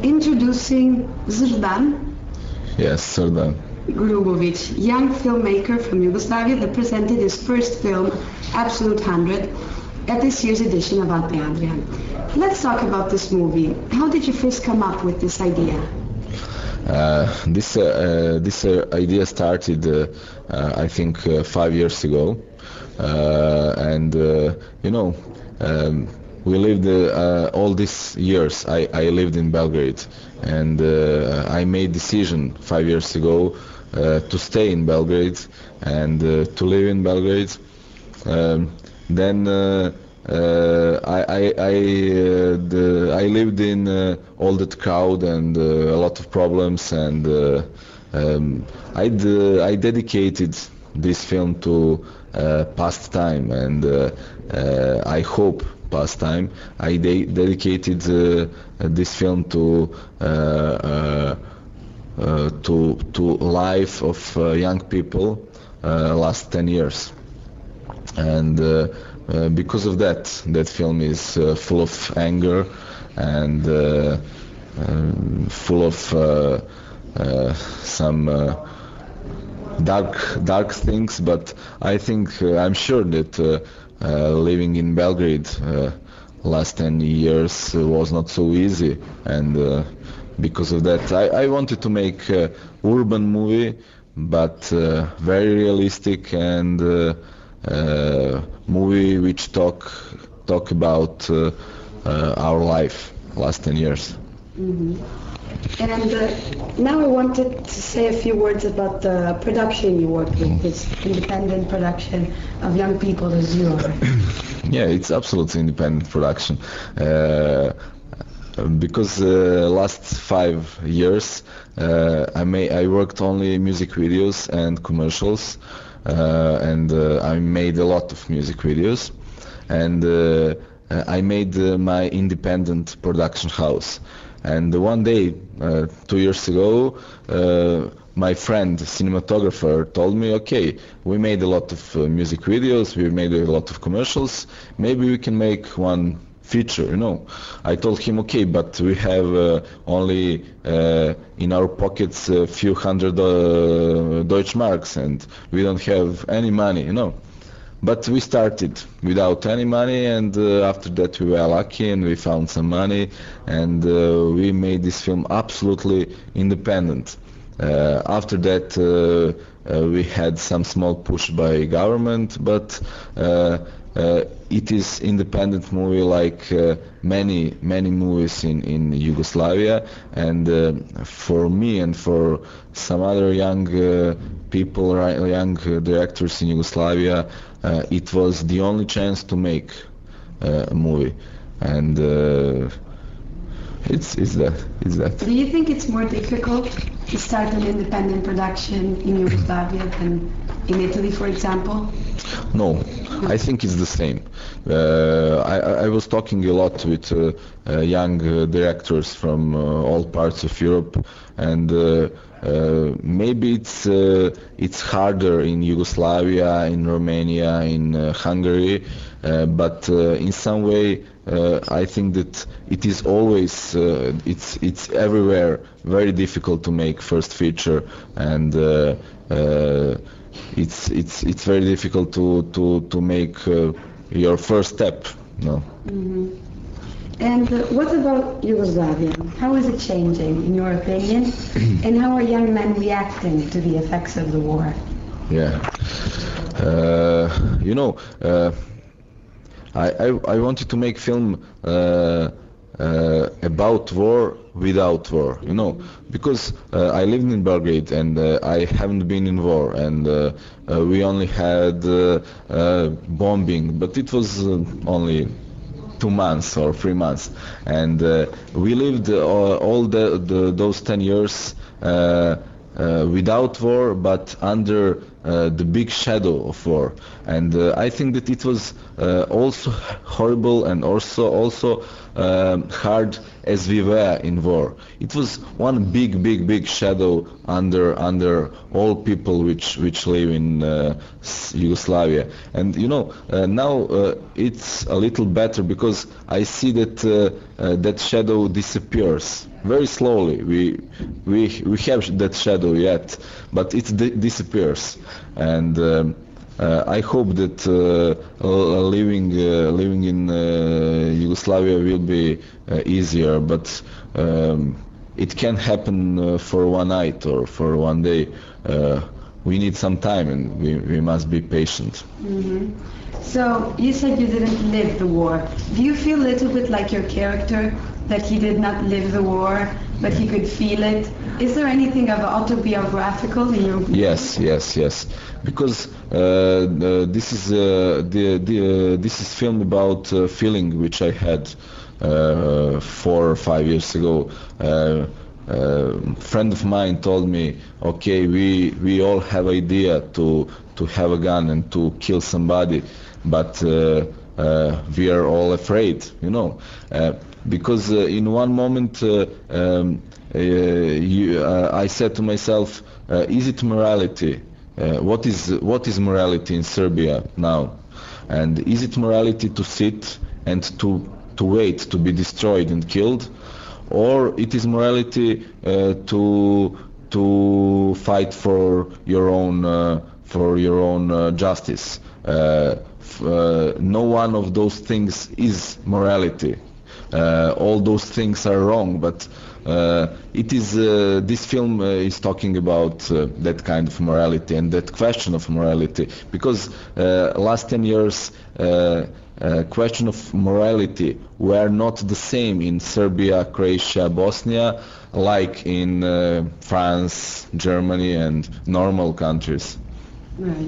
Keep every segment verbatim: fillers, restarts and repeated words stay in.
Introducing Zrdan Yes, Srdan. Grubovic, young filmmaker from Yugoslavia that presented his first film, Absolute one hundred, at this year's edition of Alpe Adria. Let's talk about this movie. How did you first come up with this idea? Uh, this uh, uh, this uh, idea started, uh, uh, I think, uh, five years ago, uh, and uh, you know, um, we lived uh, uh, all these years. I, I lived in Belgrade, and uh, I made decision five years ago uh, to stay in Belgrade and uh, to live in Belgrade. Um, then. Uh, Uh, I I I, uh, the, I lived in uh, all that crowd and uh, a lot of problems, and uh, um, I I dedicated this film to uh, past time, and uh, uh, I hope past time. I de- dedicated uh, this film to uh, uh, uh, to to life of uh, young people uh, last ten years, and. Uh, Uh, because of that, that film is uh, full of anger and uh, um, full of uh, uh, some uh, dark, dark things. But I think uh, I'm sure that uh, uh, living in Belgrade uh, last ten years was not so easy, and uh, because of that, I, I wanted to make an urban movie, but uh, very realistic and. Uh, Uh, movie which talk talk about uh, uh, our life last ten years. Mm-hmm. And uh, now I wanted to say a few words about the production you work with, this independent production of young people as you are. Yeah, it's absolutely independent production. Uh, because uh, last five years uh, I may I worked only music videos and commercials. Uh, and uh, I made a lot of music videos, and uh, I made uh, my independent production house. And one day, uh, two years ago, uh, my friend, cinematographer, told me, okay, we made a lot of uh, music videos, we made a lot of commercials, maybe we can make one feature, you know. I told him, okay, but we have uh, only uh, in our pockets a few hundred uh, Deutsche Marks, and we don't have any money, you know. But we started without any money, and uh, after that we were lucky and we found some money, and uh, we made this film absolutely independent. Uh, after that uh, uh, we had some small push by government, but uh, Uh, it is independent movie like uh, many many movies in, in Yugoslavia, and uh, for me and for some other young uh, people, young uh, directors in Yugoslavia, uh, it was the only chance to make uh, a movie, and uh, it's it's that it's that. Do you think it's more difficult to start an independent production in Yugoslavia than in Italy, for example? No, I think it's the same. Uh, I, I was talking a lot with uh, uh, young uh, directors from uh, all parts of Europe, and uh, uh, maybe it's uh, it's harder in Yugoslavia, in Romania, in uh, Hungary, uh, but uh, in some way uh, I think that it is always uh, it's it's everywhere very difficult to make first feature, and uh, uh, it's it's it's very difficult to to to make uh, your first step. No. Mm-hmm. And uh, what about Yugoslavia? How is it changing, in your opinion? And how are young men reacting to the effects of the war? Yeah. Uh, you know, uh, I, I I wanted to make film uh, uh, about war without war, you know, because uh, I lived in Belgrade and uh, I haven't been in war, and uh, uh, we only had uh, uh, bombing, but it was uh, only two months or three months, and uh, we lived uh, all the, the those ten years uh, uh, without war, but under uh, the big shadow of war, and uh, I think that it was uh, also horrible and also also um, hard as we were in war. It was one big, big, big shadow under under all people which which live in uh, Yugoslavia. And you know, uh, now uh, it's a little better because I see that uh, uh, that shadow disappears. very slowly. We we we have that shadow yet, but it di- disappears. And um, uh, I hope that uh, uh, living uh, living in uh, Yugoslavia will be uh, easier, but um, it can happen uh, for one night or for one day. Uh, we need some time, and we, we must be patient. Mm-hmm. So you said you didn't live the war. Do you feel a little bit like your character, that he did not live the war, but he could feel it? Is there anything of autobiographical in your book? Yes, yes, yes. Because uh, the, this is uh, the, the uh, this is filmed about a feeling which I had uh, four or five years ago. Uh, a friend of mine told me, okay, we we all have idea to to have a gun and to kill somebody, but uh, uh, we are all afraid, you know, uh, because uh, in one moment uh, um, uh, you, uh, I said to myself, uh, is it morality? Uh, what is what is morality in Serbia now? And is it morality to sit and to to wait to be destroyed and killed? Or it is morality uh, to to fight for your own uh, for your own uh, justice. Uh, f- uh, no one of those things is morality. Uh, all those things are wrong, but uh, it is uh, this film uh, is talking about uh, that kind of morality and that question of morality, because uh, last ten years. Uh, Uh, question of morality were not the same in Serbia, Croatia, Bosnia, like in uh, France, Germany, and normal countries. Right.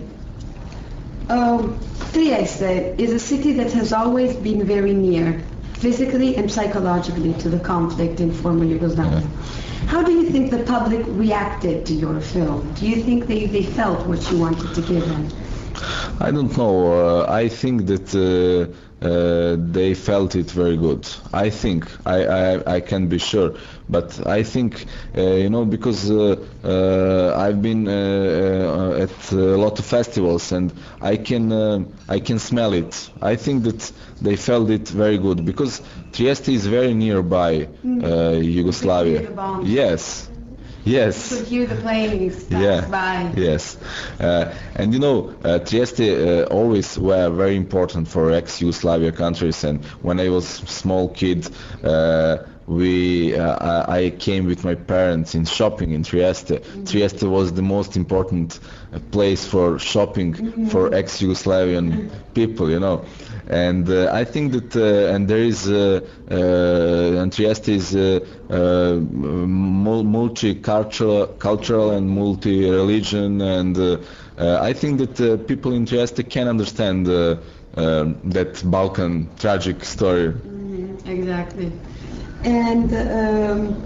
Um, Trieste is a city that has always been very near, physically and psychologically, to the conflict in former Yugoslavia. Yeah. How do you think the public reacted to your film? Do you think they, they felt what you wanted to give them? I don't know. Uh, I think that uh, uh, they felt it very good. I think. I, I, I can be sure. But I think, uh, you know, because uh, uh, I've been uh, uh, at a lot of festivals and I can uh, I can smell it. I think that they felt it very good because Trieste is very nearby uh, Yugoslavia. Yes. Yes. You could hear the planes pass yeah. by. Yes. Uh, and you know, uh, Trieste uh, always were very important for ex-Yugoslavia countries. And when I was a small kid, uh, we uh, I came with my parents in shopping in Trieste. Mm-hmm. Trieste was the most important uh, place for shopping mm-hmm. for ex-Yugoslavian mm-hmm. people, you know. And uh, I think that, uh, and there is, uh, uh, and Trieste is uh, uh, multi-cultural cultural and multi-religion, and uh, uh, I think that uh, people in Trieste can understand uh, uh, that Balkan tragic story. Mm-hmm. Exactly. And um,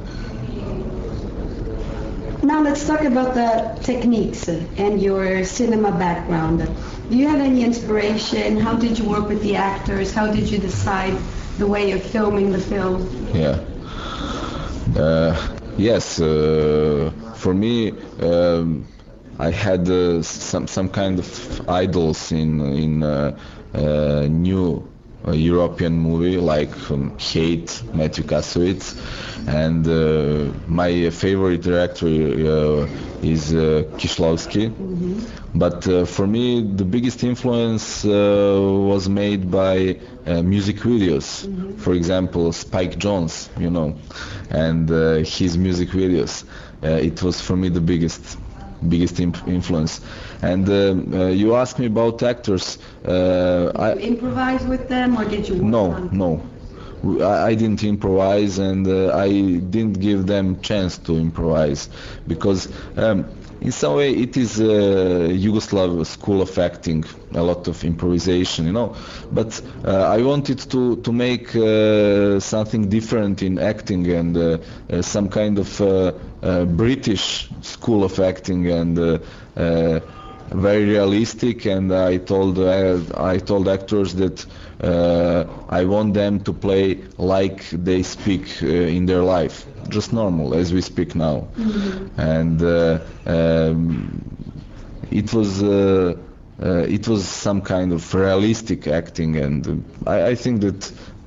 now let's talk about the techniques and your cinema background. Do you have any inspiration? How did you work with the actors? How did you decide the way of filming the film? Yeah. Uh, yes. Uh, for me, um, I had uh, some some kind of idols in in uh, uh, new uh, European movie like um, Hate, Matthew Kassovitz, and uh, my favorite director uh, is uh, Kieślowski. Mm-hmm. But uh, for me, the biggest influence uh, was made by uh, music videos. Mm-hmm. For example, Spike Jonze, you know, and uh, his music videos. Uh, it was for me the biggest, biggest imp- influence. And uh, uh, you asked me about actors. Uh, did I you improvise with them, or did you? Work no, on no. I didn't improvise, and uh, I didn't give them chance to improvise, because um, in some way it is a Yugoslav school of acting, a lot of improvisation, you know. But uh, I wanted to to make uh, something different in acting, and uh, uh, some kind of uh, uh, British school of acting, and uh, uh, very realistic. And I told uh, I told actors that uh, I want them to play like they speak uh, in their life, just normal as we speak now. Mm-hmm. And uh, um, it was uh, uh, it was some kind of realistic acting, and I, I think that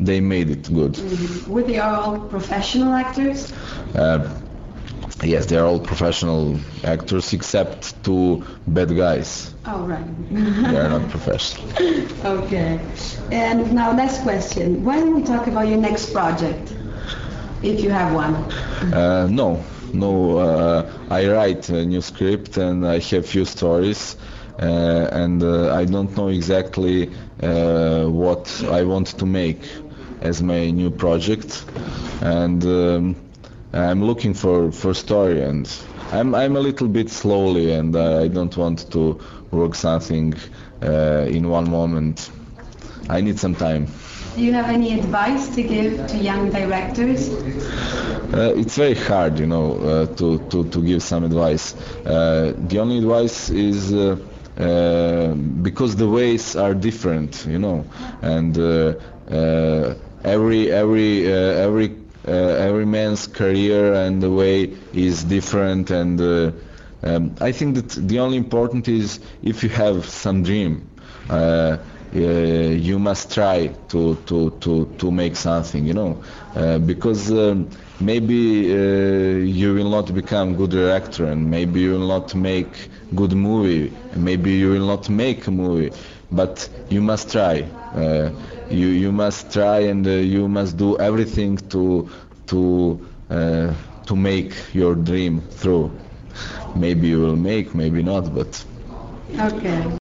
they made it good. Mm-hmm. Were they all professional actors? Uh, yes, they are all professional actors except two bad guys. Oh, right. They are not professional. Okay. And now last question. Why don't we talk about your next project, if you have one? Uh, no, no. Uh, I write a new script and I have few stories, uh, and uh, I don't know exactly uh, what I want to make as my new project, and um, I'm looking for for story, and I'm I'm a little bit slowly, and I don't want to work something uh, in one moment. I need some time. Do you have any advice to give to young directors? Uh, it's very hard, you know, uh, to, to, to give some advice. Uh, the only advice is uh, uh, because the ways are different, you know, and uh, uh, every every uh, every uh, every man's career and the way is different, and uh, um, I think that the only important is if you have some dream. Uh, Uh, you must try to, to, to, to make something, you know, uh, because um, maybe uh, you will not become good director, and maybe you will not make good movie, and maybe you will not make a movie, but you must try. Uh, you you must try, and uh, you must do everything to to uh, to make your dream through. Maybe you will make, maybe not, but. Okay.